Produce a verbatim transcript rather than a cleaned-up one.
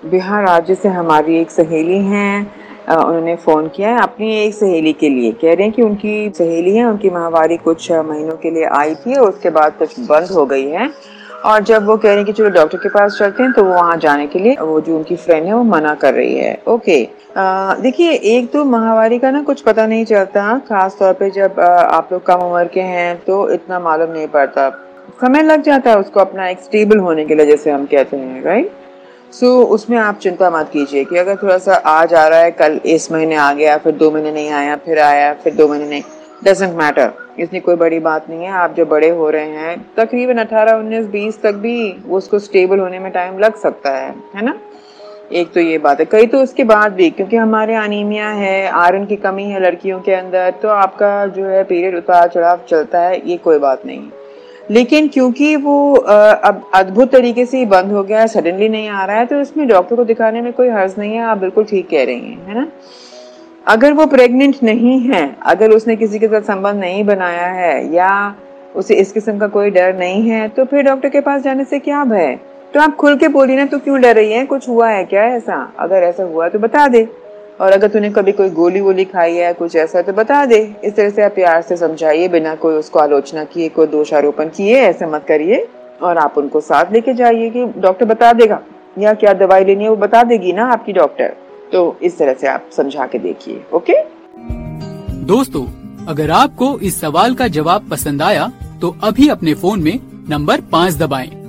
बिहार राज्य से हमारी एक सहेली हैं, अ, उन्होंने फ़ोन किया है अपनी एक सहेली के लिए। कह रहे हैं कि उनकी सहेली है, उनकी माहवारी कुछ महीनों के लिए आई थी और उसके बाद कुछ बंद हो गई है। और जब वो कह रही हैं कि चलो डॉक्टर के पास चलते हैं, तो वो वहाँ जाने के लिए वो जो उनकी फ्रेंड है वो मना कर रही है। ओके, अ, देखिए, एक तो माहवारी का ना कुछ पता नहीं चलता, खास तौर पे जब अ, आप लोग कम उम्र के हैं तो इतना मालूम नहीं पड़ता। समय लग जाता है उसको अपना एक स्टेबल होने के लिए, जैसे हम कहते हैं, राइट। सो so, उसमें आप चिंता मत कीजिए कि अगर थोड़ा सा आ जा रहा है, कल इस महीने आ गया, फिर दो महीने नहीं आया, फिर आया, फिर दो महीने नहीं, डजेंट मैटर। इसमें कोई बड़ी बात नहीं है। आप जब बड़े हो रहे हैं, तकरीबन अठारह उन्नीस बीस तक भी उसको स्टेबल होने में टाइम लग सकता है है ना। एक तो ये बात है। कई तो उसके बाद भी, क्योंकि हमारे अनीमिया है, आयरन की कमी है लड़कियों के अंदर, तो आपका जो है पीरियड उतार चढ़ाव चलता है, ये कोई बात नहीं। लेकिन क्योंकि वो अ, अब अद्भुत तरीके से ही बंद हो गया है, सडनली नहीं आ रहा है, तो इसमें डॉक्टर को दिखाने में कोई हर्ज नहीं है। आप बिल्कुल ठीक कह रही हैं, है ना। अगर वो प्रेग्नेंट नहीं है, अगर उसने किसी के साथ संबंध नहीं बनाया है, या उसे इस किस्म का कोई डर नहीं है, तो फिर डॉक्टर के पास जाने से क्या भय। तो आप खुल के बोलिए ना, तो क्यों डर रही है, कुछ हुआ है क्या ऐसा? अगर ऐसा हुआ तो बता दे, और अगर तूने कभी कोई गोली वोली खाई है, कुछ ऐसा, तो बता दे। इस तरह से आप प्यार से समझाइए, बिना कोई उसको आलोचना किए, कोई दोषारोपण किए, ऐसे मत करिए। और आप उनको साथ लेके जाइए कि डॉक्टर बता देगा, या क्या दवाई लेनी है वो बता देगी ना आपकी डॉक्टर। तो इस तरह से आप समझा के देखिए। ओके दोस्तों, अगर आपको इस सवाल का जवाब पसंद आया तो अभी अपने फोन में नंबर पाँच दबाएं।